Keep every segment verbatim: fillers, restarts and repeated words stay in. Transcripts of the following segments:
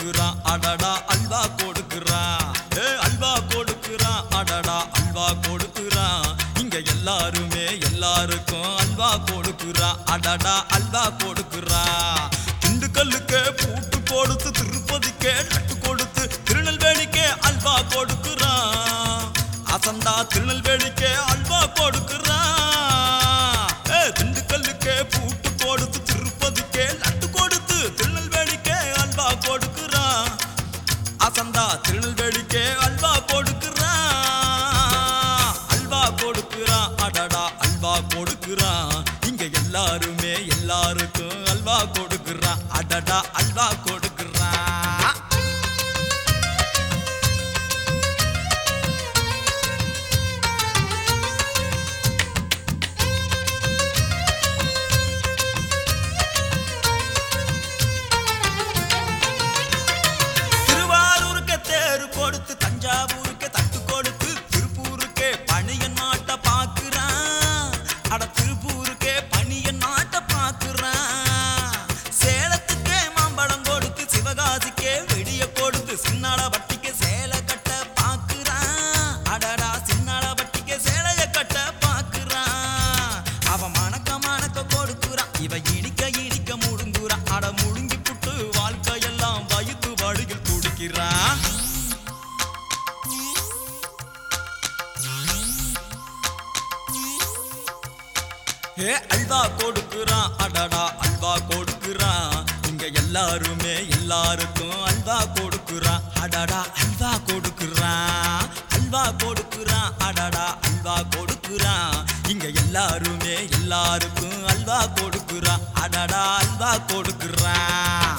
கொடுக்குறான் அடடா அல்வா கொடுக்குறான். ஏ அல்வா கொடுக்குறான் அடடா அல்வா கொடுக்குறான். இங்க எல்லாருமே எல்லாருக்கும் அல்வா கொடுக்குறான் அடடா அல்வா கொடுக்குறான். திண்டுக்கல்லுக்கே பூட்டு கொடுத்து திருப்பதிக்கே லட்டு கொடுத்து திருநெல்வேலிக்கே அல்வா கொடுக்குறான். அசந்தா திருநெல்வேலிக்கே அல்வா கொடுக்குறான். ஏ திண்டுக்கல்லுக்கே பூட்டு கொடுத்து திருப்பதிக்கே லட்டு கொடுத்து திருநெல்வேலிக்கே அல்வா கொடுக்குறான். அசந்தா திருநெல்வேலிக்கே அல்வா கொடுக்குறான். அல்வா கொடுக்குறான் அடடா அல்வா கொடுக்குறான். இங்க எல்லாருமே எல்லாருக்கும் அல்வா கொடுக்குறான் அடடா அல்வா கொடுக்குறான். கொடுத்து தஞ்சாவூருக்கே தட்டு கொடுத்து திருப்பூருக்கே பணியன் நாட்ட பாக்குறான். அட திருப்பூருக்கே பணியன் நாட்ட பாக்குறான். சேலத்துக்கே மாம்பழம் கொடுத்து சிவகாசிக்கே வெடிய கொடுத்து சின்னாள வட்டிக்கு சேலை கட்ட பாக்குறான். அடடா சின்னாள வட்டிக்கு சேலைய கட்ட பாக்குறான். அவ மணக்க மணக்க கொடுக்குறான் இவ இடிக்க இடிக்க முடுங்குறான். அட முழுங்கி புட்டு வாழ்க்கையெல்லாம் வயிற்று வழியில் துடிக்கிறான். ஏ அல்வா கொடுக்குறான் அடடா அல்வா கொடுக்குறான். இங்க எல்லாருமே எல்லாருக்கும் அல்வா கொடுக்குறான் அடடா அல்வா கொடுக்குறான். அல்வா கொடுக்குறான் அடடா அல்வா கொடுக்குறான். இங்க எல்லாருமே எல்லாருக்கும் அல்வா கொடுக்குறான் அடடா அல்வா கொடுக்குறான்.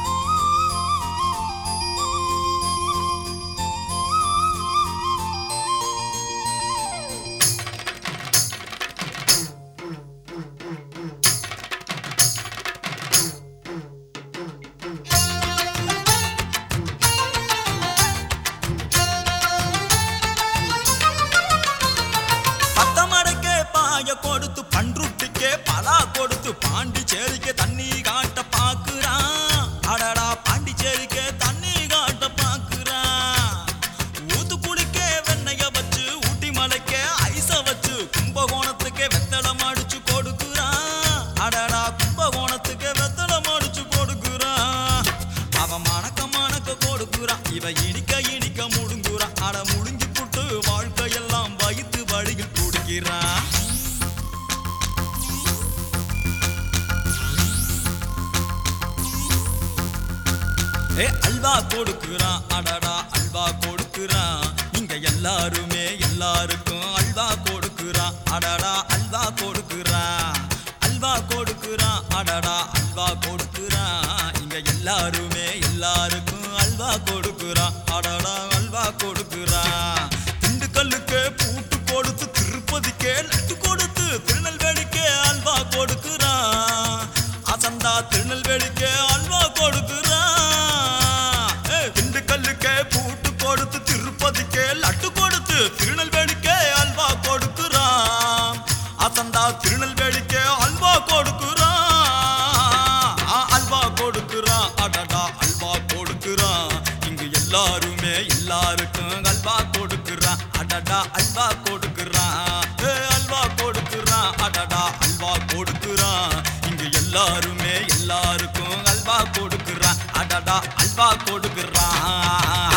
கொடுத்து பன்ருட்டிக்கே பலா கொடுத்து பாண்டிச்சேரிக்கே தண்ணி காட்ட பாக்குறான். அடடா பாண்டிச்சேரிக்கே தண்ணி காட்ட பாக்குறான். ஊத்துக்குடிக்கே வெண்ணைய வச்சு ஊட்டி மலைக்கே ஐச வச்சு கும்பகோணத்துக்கே வெத்தளம் அடிச்சு கொடுக்குறான். அடடா கும்பகோணத்துக்கே வெத்தளம் அடிச்சு கொடுக்குறான். அவன் மணக்க மணக்க கொடுக்குறான் இவ இடிக்க இடிக்க முடுங்குறான். அட முழுங்கி புட்டு வாழ்க்கையெல்லாம் வயிற்று வழியில் துடிக்கிறான். ஏ அல்வா கொடுக்குறான் அடடா அல்வா கொடுக்குறான். இங்க எல்லாருமே எல்லாருக்கும் அல்வா கொடுக்குறான் அடடா அல்வா கொடுக்குறான். அல்வா கொடுக்குறான் அடடா அல்வா கொடுக்குறான். இங்க எல்லாருமே எல்லாருக்கும் அல்வா கொடுக்குறான் அடடா அல்வா கொடுக்குறான். திண்டுக்கல்லுக்கே பூட்டு கொடுத்து திருப்பதிக்கே லட்டு கொடுத்து திருநெல்வேலிக்கே அல்வா கொடுக்குறான். அசந்தா திருநெல்வேலிக்கே அல்வா கொடுக்குறான். திண்டுக்கல்லுக்கே பூட்டு கொடுத்து திருப்பதிக்கே லட்டு கொடுத்து திருநெல்வேலிக்கே அல்வா கொடுக்குறான். அசந்தா திருநெல்வேலிக்கே அல்வா கொடுக்குறான். அல்வா கொடுக்குறான் அடடா அல்வா கொடுக்குறான். இங்கு எல்லாருமே எல்லாருக்கும் அல்வா கொடுக்குறான் அடடா அல்வா கொடுக்குறான். ஏ அல்வா கொடுக்குறான் அடடா அல்வா கொடுக்குறான். இங்கு எல்லாருமே எல்லாருக்கும் அல்வா கொடுக்குறான் அடடா அல்வா கொடுக்குறான்.